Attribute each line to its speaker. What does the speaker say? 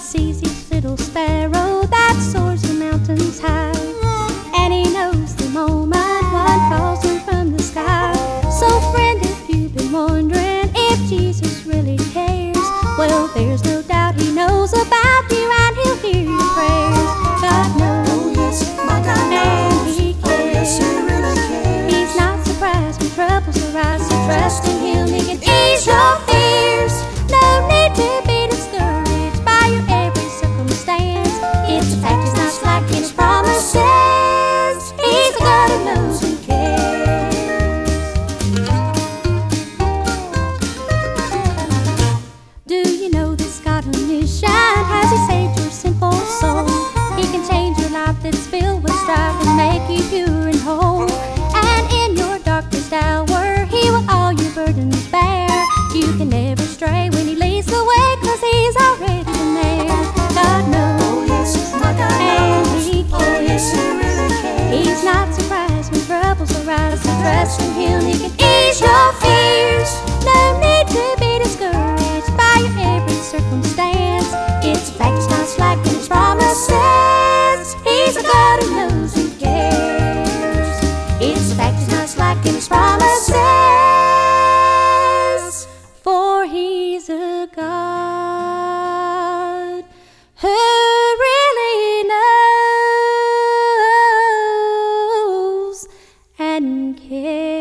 Speaker 1: sees each little sparrow that soars the mountains high, and he knows the moment one falls in from the sky. So friend, if you've been wondering if Jesus really cares, well, there's no doubt he knows about you and he'll hear your prayers. God knows,
Speaker 2: Oh yes, my God
Speaker 1: and
Speaker 2: knows.
Speaker 1: he
Speaker 2: Oh yes, He
Speaker 1: cares.
Speaker 2: really cares.
Speaker 1: He's not surprised when troubles arise, so trust in him, he can ease your fears. No need to be discouraged by your every circumstance. It's a fact he's not slacking his promises. He's a God who knows and cares. Do you know this God omniscient? Has he saved your simple soul? He can change your life that's filled with strife and make you pure and whole. And in your darkest hour, he will all your burdens bear. You can never stray when he leads the way, 'cause he's already been there. God knows,
Speaker 2: Oh yes, my God
Speaker 1: and
Speaker 2: knows.
Speaker 1: he
Speaker 2: Oh yes, He
Speaker 1: cares.
Speaker 2: really cares.
Speaker 1: He's not surprised when troubles arise, so trust in him, he can ease your fears. No need to be discouraged by your every circumstance. It's a fact he's not slacking his promises. He's a God who knows and cares. It's a fact he's not slacking his promises, for he's a God who really knows and cares.